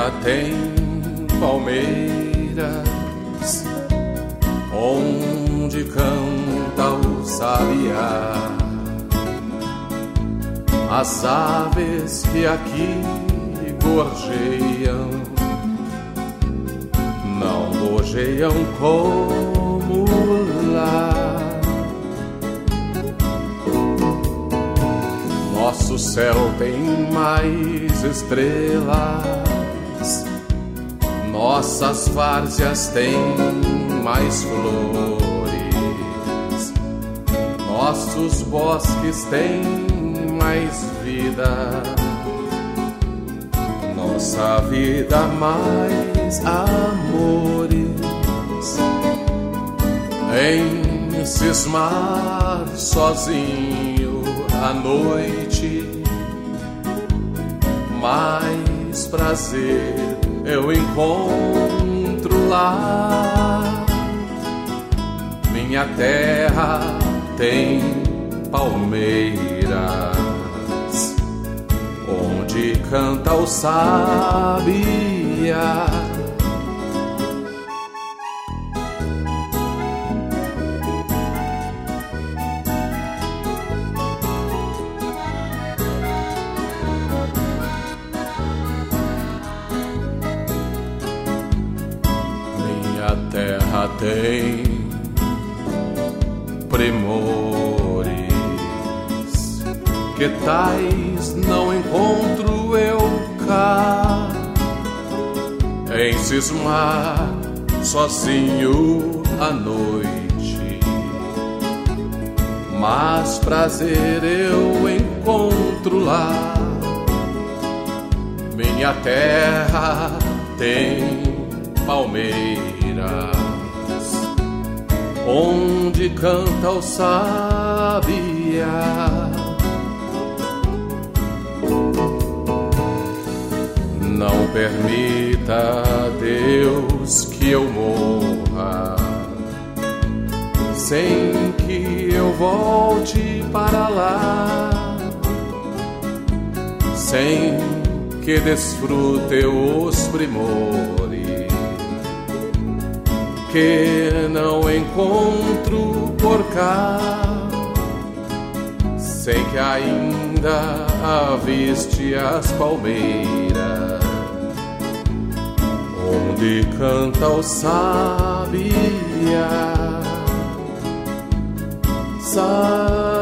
terra tem palmeiras, onde canta o sabiá. As aves que aqui gorjeiam não gorjeiam como lá. Nosso céu tem mais estrelas, nossas várzeas têm mais flores, nossos bosques têm mais vida, nossa vida mais amores. Em cismar sozinho à noite, mais prazer eu encontro lá. Minha terra tem palmeiras, onde canta o sabiá. Minha terra tem primores que tais não encontro eu cá. Em cismar sozinho à noite, mas prazer eu encontro lá. Minha terra tem palmeiras, onde canta o sabiá. Não permita, Deus, que eu morra sem que eu volte para lá, sem que desfrute os primores que não encontro por cá, sem que ainda aviste as palmeiras, onde canta o sabiá.